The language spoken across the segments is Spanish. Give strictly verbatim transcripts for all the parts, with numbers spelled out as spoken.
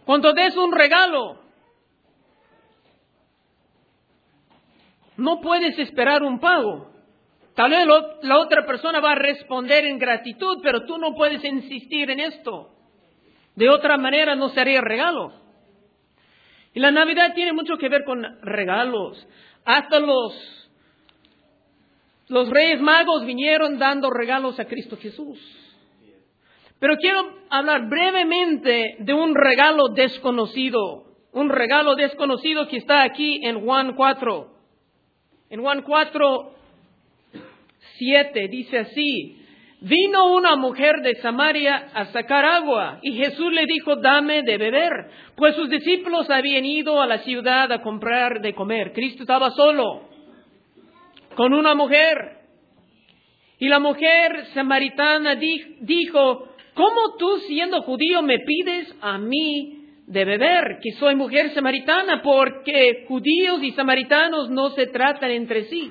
Cuando des un regalo, no puedes esperar un pago. Tal vez lo, la otra persona va a responder en gratitud, pero tú no puedes insistir en esto. De otra manera no sería regalo. Y la Navidad tiene mucho que ver con regalos. Hasta los, los Reyes Magos vinieron dando regalos a Cristo Jesús. Pero quiero hablar brevemente de un regalo desconocido. Un regalo desconocido que está aquí en Juan cuatro. En Juan cuatro, siete dice así: vino una mujer de Samaria a sacar agua, y Jesús le dijo, dame de beber, pues sus discípulos habían ido a la ciudad a comprar de comer. Cristo estaba solo, con una mujer. Y la mujer samaritana di- dijo, ¿cómo tú, siendo judío, me pides a mí de beber, que soy mujer samaritana? Porque judíos y samaritanos no se tratan entre sí.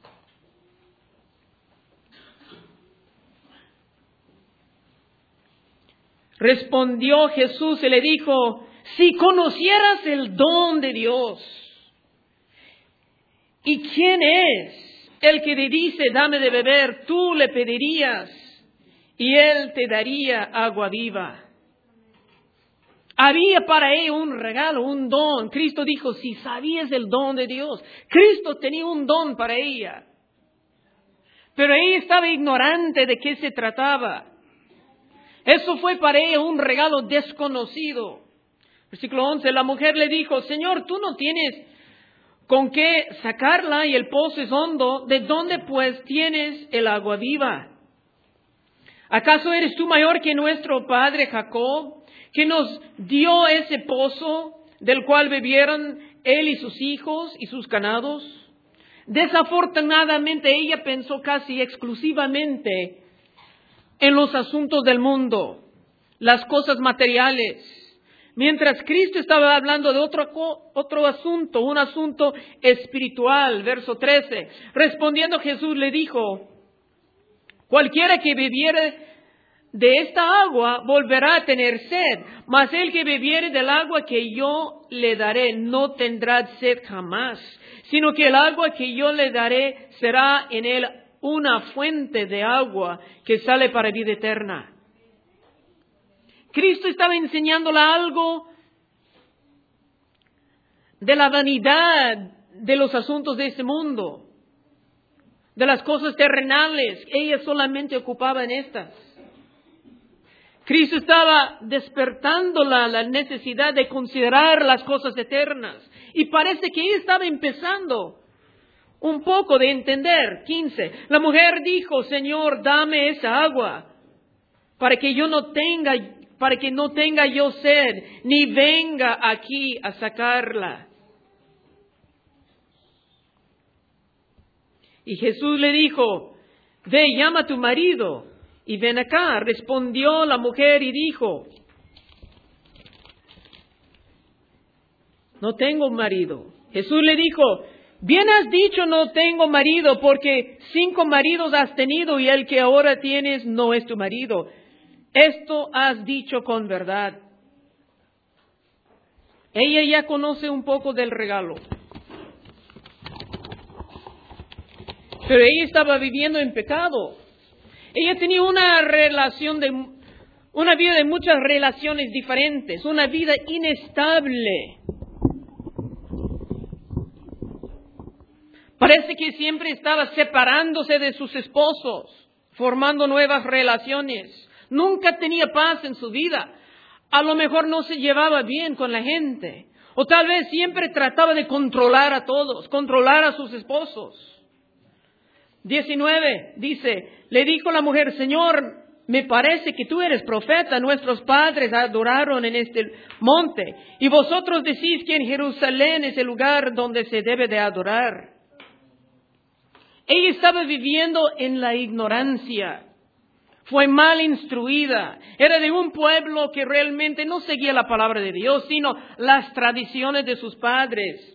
Respondió Jesús y le dijo, si conocieras el don de Dios, ¿y quién es el que te dice, dame de beber? Tú le pedirías y él te daría agua viva. Había para ella un regalo, un don. Cristo dijo, si sabías el don de Dios. Cristo tenía un don para ella. Pero ella estaba ignorante de qué se trataba. Eso fue para ella un regalo desconocido. Versículo once, la mujer le dijo, Señor, tú no tienes con qué sacarla y el pozo es hondo. ¿De dónde pues tienes el agua viva? ¿Acaso eres tú mayor que nuestro padre Jacob, que nos dio ese pozo del cual bebieron él y sus hijos y sus ganados? Desafortunadamente ella pensó casi exclusivamente en los asuntos del mundo, las cosas materiales, mientras Cristo estaba hablando de otro, otro asunto, un asunto espiritual. Verso trece, respondiendo Jesús le dijo, cualquiera que bebiere de esta agua volverá a tener sed, mas el que bebiere del agua que yo le daré no tendrá sed jamás, sino que el agua que yo le daré será en él una fuente de agua que sale para vida eterna. Cristo estaba enseñándola algo de la vanidad de los asuntos de este mundo, de las cosas terrenales. Ella solamente ocupaba en estas. Cristo estaba despertándola la necesidad de considerar las cosas eternas. Y parece que ella estaba empezando un poco de entender. quince. La mujer dijo, Señor, dame esa agua para que yo no tenga, para que no tenga yo sed, ni venga aquí a sacarla. Y Jesús le dijo, ve, llama a tu marido y ven acá. Respondió la mujer y dijo, no tengo marido. Jesús le dijo, bien has dicho, no tengo marido, porque cinco maridos has tenido y el que ahora tienes no es tu marido. Esto has dicho con verdad. Ella ya conoce un poco del regalo, pero ella estaba viviendo en pecado. Ella tenía una relación de, una vida de muchas relaciones diferentes, una vida inestable. Parece que siempre estaba separándose de sus esposos, formando nuevas relaciones. Nunca tenía paz en su vida. A lo mejor no se llevaba bien con la gente. O tal vez siempre trataba de controlar a todos, controlar a sus esposos. diecinueve dice, le dijo la mujer, Señor, me parece que tú eres profeta. Nuestros padres adoraron en este monte, y vosotros decís que en Jerusalén es el lugar donde se debe de adorar. Ella estaba viviendo en la ignorancia. Fue mal instruida. Era de un pueblo que realmente no seguía la palabra de Dios, sino las tradiciones de sus padres.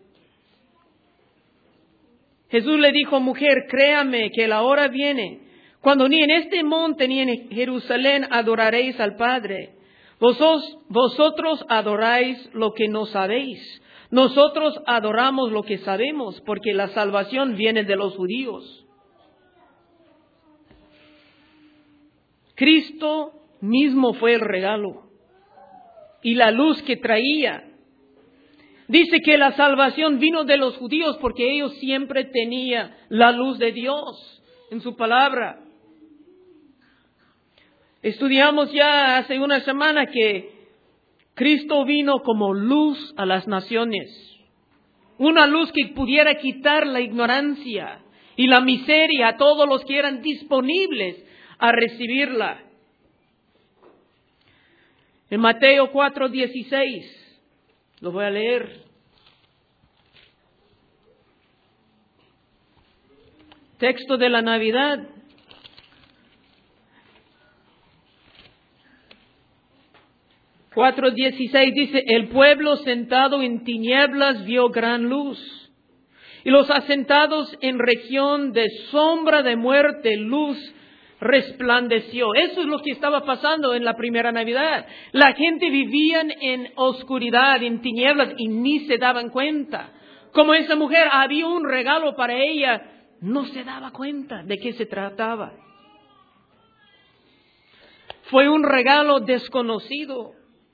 Jesús le dijo, mujer, créame que la hora viene cuando ni en este monte ni en Jerusalén adoraréis al Padre. Vosotros, vosotros adoráis lo que no sabéis. Nosotros adoramos lo que sabemos, porque la salvación viene de los judíos. Cristo mismo fue el regalo y la luz que traía. Dice que la salvación vino de los judíos porque ellos siempre tenían la luz de Dios en su palabra. Estudiamos ya hace una semana que Cristo vino como luz a las naciones. Una luz que pudiera quitar la ignorancia y la miseria a todos los que eran disponibles a recibirla. En Mateo cuatro dieciséis, lo voy a leer. Texto de la Navidad. cuatro dieciséis dice, el pueblo sentado en tinieblas vio gran luz, y los asentados en región de sombra de muerte, luz resplandeció. Eso es lo que estaba pasando en la primera Navidad. La gente vivía en oscuridad, en tinieblas, y ni se daban cuenta. Como esa mujer, había un regalo para ella, no se daba cuenta de qué se trataba. Fue un regalo desconocido.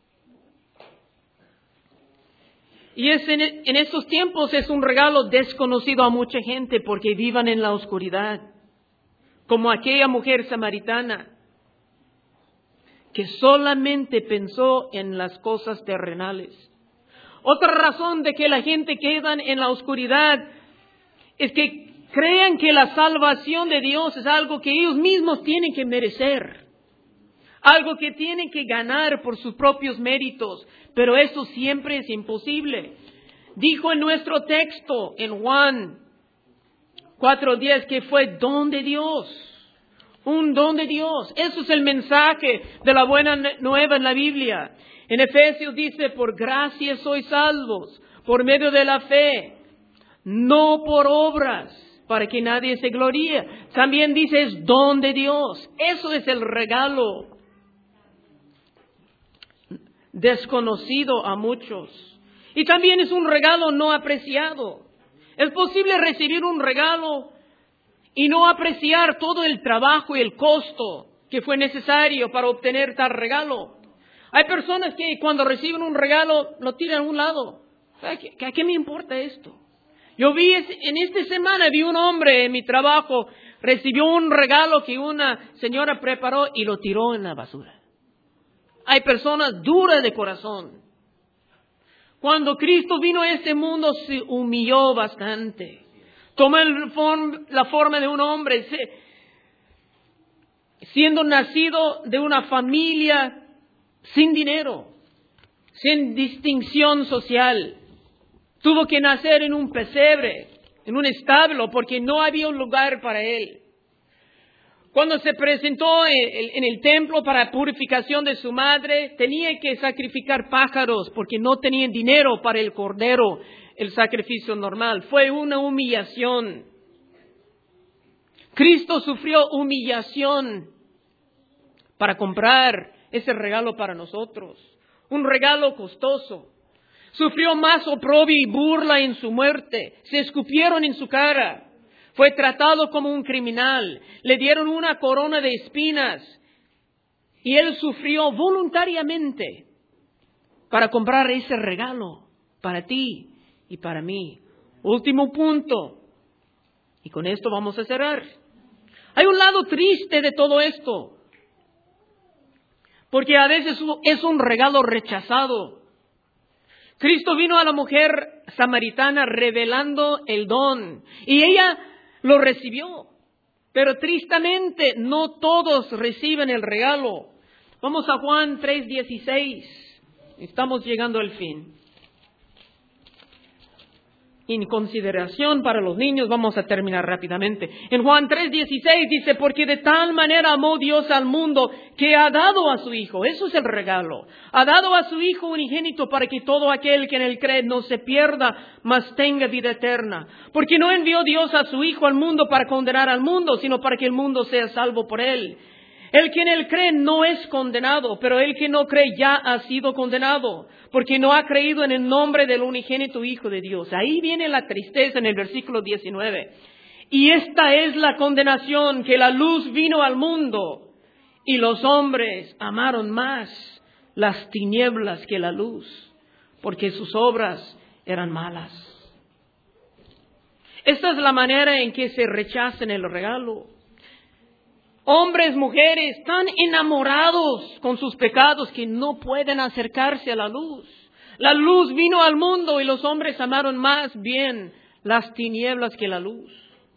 Y es en, en estos tiempos es un regalo desconocido a mucha gente porque vivan en la oscuridad. Como aquella mujer samaritana que solamente pensó en las cosas terrenales. Otra razón de que la gente queda en la oscuridad es que crean que la salvación de Dios es algo que ellos mismos tienen que merecer. Algo que tienen que ganar por sus propios méritos. Pero eso siempre es imposible. Dijo en nuestro texto, en Juan cuatro diez, que fue don de Dios. Un don de Dios. Eso es el mensaje de la buena nueva en la Biblia. En Efesios dice, por gracia sois salvos, por medio de la fe, no por obras, para que nadie se gloríe. También dice, es don de Dios. Eso es el regalo desconocido a muchos. Y también es un regalo no apreciado. Es posible recibir un regalo y no apreciar todo el trabajo y el costo que fue necesario para obtener tal regalo. Hay personas que cuando reciben un regalo lo tiran a un lado. ¿A qué, a qué me importa esto? Yo vi en esta semana, vi un hombre en mi trabajo, recibió un regalo que una señora preparó y lo tiró en la basura. Hay personas duras de corazón. Cuando Cristo vino a este mundo se humilló bastante. Tomó el form, la forma de un hombre, se, siendo nacido de una familia sin dinero, sin distinción social. Tuvo que nacer en un pesebre, en un establo, porque no había un lugar para él. Cuando se presentó en el templo para purificación de su madre, tenía que sacrificar pájaros porque no tenían dinero para el cordero, el sacrificio normal. Fue una humillación. Cristo sufrió humillación para comprar ese regalo para nosotros. Un regalo costoso. Sufrió más oprobio y burla en su muerte. Se escupieron en su cara. Fue tratado como un criminal. Le dieron una corona de espinas. Y él sufrió voluntariamente para comprar ese regalo para ti y para mí. Último punto. Y con esto vamos a cerrar. Hay un lado triste de todo esto. Porque a veces es un regalo rechazado. Cristo vino a la mujer samaritana revelando el don. Y ella lo recibió, pero tristemente no todos reciben el regalo. Vamos a Juan tres dieciséis. Estamos llegando al fin. En consideración para los niños, vamos a terminar rápidamente. En Juan tres dieciséis dice, porque de tal manera amó Dios al mundo que ha dado a su Hijo. Eso es el regalo. Ha dado a su Hijo unigénito para que todo aquel que en él cree no se pierda, mas tenga vida eterna. Porque no envió Dios a su Hijo al mundo para condenar al mundo, sino para que el mundo sea salvo por él. El que en él cree no es condenado, pero el que no cree ya ha sido condenado, porque no ha creído en el nombre del unigénito Hijo de Dios. Ahí viene la tristeza en el versículo diecinueve. Y esta es la condenación, que la luz vino al mundo, y los hombres amaron más las tinieblas que la luz, porque sus obras eran malas. Esta es la manera en que se rechazan el regalo. Hombres, mujeres, tan enamorados con sus pecados que no pueden acercarse a la luz. La luz vino al mundo y los hombres amaron más bien las tinieblas que la luz.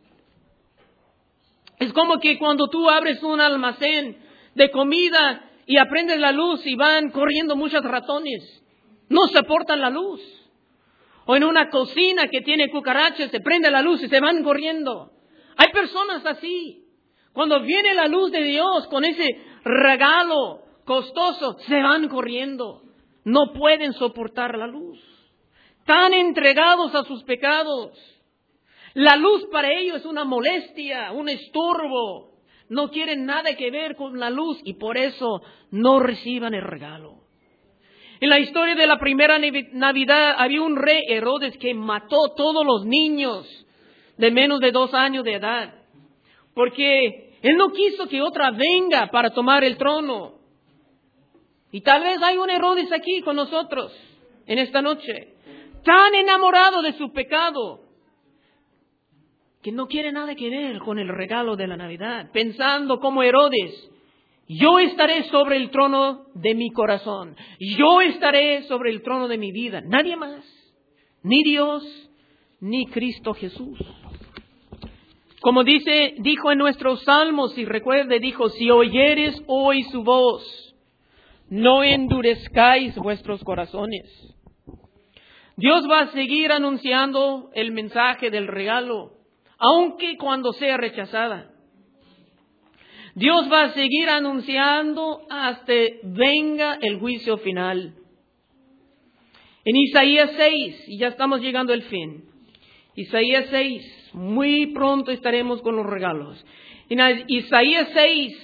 Es como que cuando tú abres un almacén de comida y aprendes la luz y van corriendo muchos ratones. No soportan la luz. O en una cocina que tiene cucarachas, se prende la luz y se van corriendo. Hay personas así. Cuando viene la luz de Dios con ese regalo costoso, se van corriendo. No pueden soportar la luz. Tan entregados a sus pecados. La luz para ellos es una molestia, un estorbo. No quieren nada que ver con la luz y por eso no reciban el regalo. En la historia de la primera Navidad había un rey Herodes que mató a todos los niños de menos de dos años de edad. Porque él no quiso que otra venga para tomar el trono. Y tal vez hay un Herodes aquí con nosotros en esta noche. Tan enamorado de su pecado que no quiere nada que ver con el regalo de la Navidad. Pensando como Herodes, yo estaré sobre el trono de mi corazón. Yo estaré sobre el trono de mi vida. Nadie más. Ni Dios, ni Cristo Jesús. Como dice, dijo en nuestros salmos, y recuerde, dijo, si oyeres hoy su voz, no endurezcáis vuestros corazones. Dios va a seguir anunciando el mensaje del regalo, aunque cuando sea rechazada. Dios va a seguir anunciando hasta venga el juicio final. En Isaías seis, y ya estamos llegando al fin. Isaías seis, muy pronto estaremos con los regalos. En Isaías seis,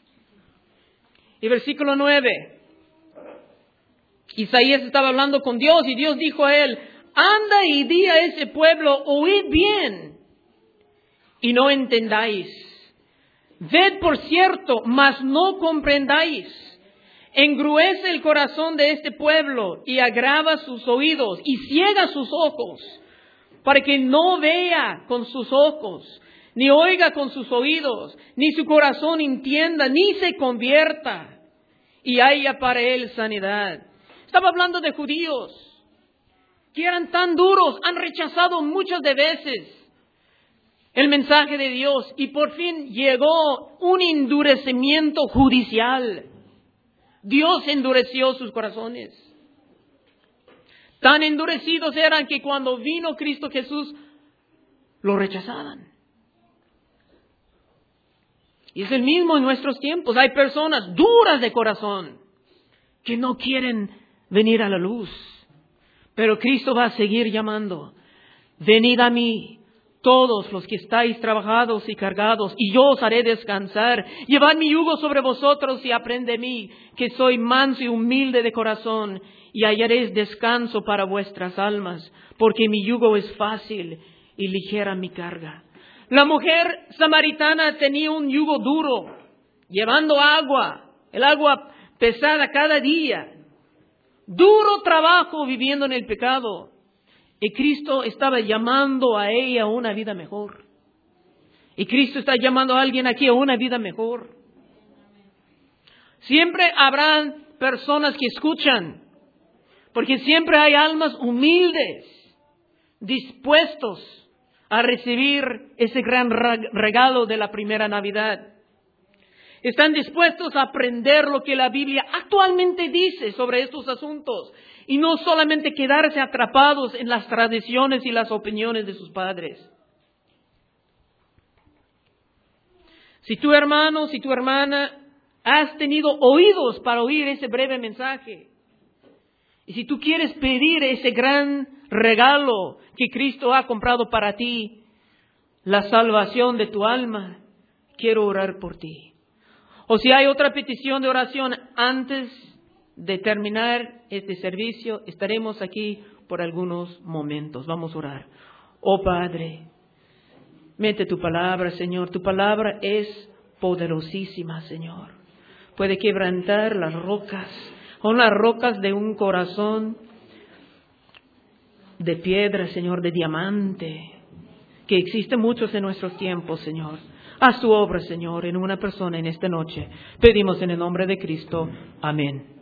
y versículo nueve. Isaías estaba hablando con Dios y Dios dijo a él, anda y di a ese pueblo, oíd bien y no entendáis. Ved por cierto, mas no comprendáis. Engruece el corazón de este pueblo y agrava sus oídos y ciega sus ojos, para que no vea con sus ojos, ni oiga con sus oídos, ni su corazón entienda, ni se convierta, y haya para él sanidad. Estaba hablando de judíos, que eran tan duros, han rechazado muchas de veces el mensaje de Dios, y por fin llegó un endurecimiento judicial. Dios endureció sus corazones. Tan endurecidos eran que cuando vino Cristo Jesús, lo rechazaban. Y es el mismo en nuestros tiempos. Hay personas duras de corazón que no quieren venir a la luz. Pero Cristo va a seguir llamando. Venid a mí, todos los que estáis trabajados y cargados, y yo os haré descansar. Llevad mi yugo sobre vosotros y aprended de mí, que soy manso y humilde de corazón, y hallaréis descanso para vuestras almas, porque mi yugo es fácil y ligera mi carga. La mujer samaritana tenía un yugo duro, llevando agua, el agua pesada cada día. Duro trabajo viviendo en el pecado. Y Cristo estaba llamando a ella a una vida mejor. Y Cristo está llamando a alguien aquí a una vida mejor. Siempre habrán personas que escuchan, porque siempre hay almas humildes, dispuestos a recibir ese gran regalo de la primera Navidad. Están dispuestos a aprender lo que la Biblia actualmente dice sobre estos asuntos y no solamente quedarse atrapados en las tradiciones y las opiniones de sus padres. Si tu hermano, si tu hermana has tenido oídos para oír ese breve mensaje, y si tú quieres pedir ese gran regalo que Cristo ha comprado para ti, la salvación de tu alma, quiero orar por ti. O si hay otra petición de oración antes de terminar este servicio, estaremos aquí por algunos momentos. Vamos a orar. Oh Padre, mete tu palabra, Señor. Tu palabra es poderosísima, Señor. Puede quebrantar las rocas, son las rocas de un corazón de piedra, Señor, de diamante, que existen muchos en nuestros tiempos, Señor. Haz tu obra, Señor, en una persona en esta noche. Pedimos en el nombre de Cristo. Amén.